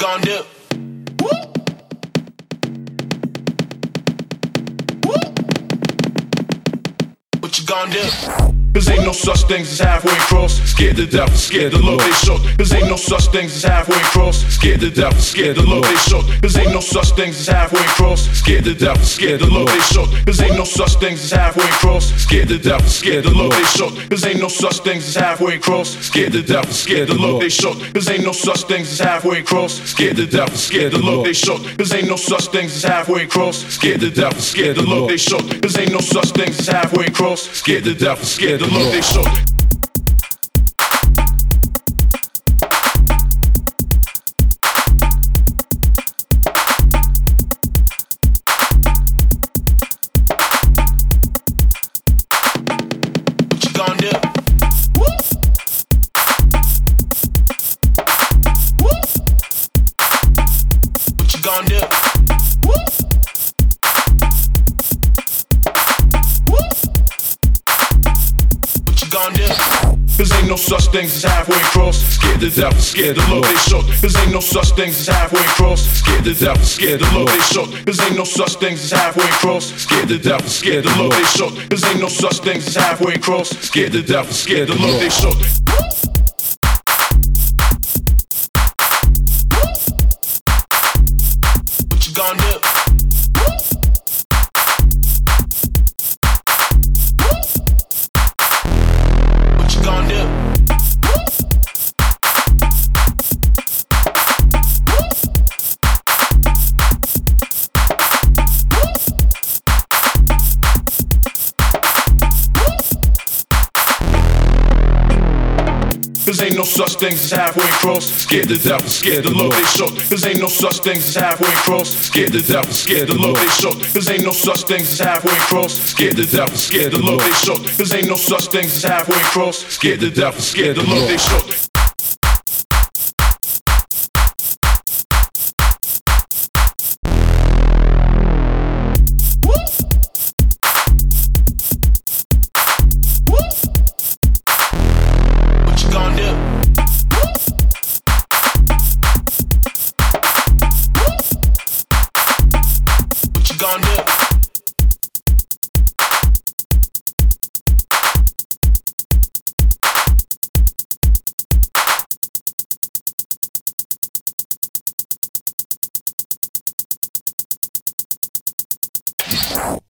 gonna do? What you gonna do? Cause ain't no such things as halfway cross. Scared to death, scared to love they shook. Cause ain't no such things as halfway cross. Scared to death, scared to love they shook. Cause ain't no such things as halfway cross. Scared to death, scared to love they shook. Cause ain't no such things as halfway cross. Scared to death, scared to love they shook. Cause ain't no such things as halfway cross. Scared to death, scared to love they shook. Cause ain't no such things as halfway cross. Scared to death, scared to love they shook. Cause ain't no such things as halfway cross. Scared to death, scared to love they shook. Cause ain't no such things as halfway cross. Scared to death, scared to love they shook. Cause ain't no such things as halfway cross. Scared to death, scared to love they shook. Cause ain't no such things as halfway cross. Scared to death, scared to love they shook. Cause ain't no such things as halfway cross. Scared to death, scared to love they shook. Cause ain't no such things as halfway cross. Scared to death, scared to love they shook. What you gonna do? What you gonna do? Cause ain't no such things as halfway cross. Scared to death, scared to love they shook. Cause ain't no such things as halfway cross. Scared to death, scared to love they shook. Cause ain't no such things as halfway cross. Scared to death, scared to love they shook. Cause ain't no such things as halfway cross. Scared to death, scared to love they shook.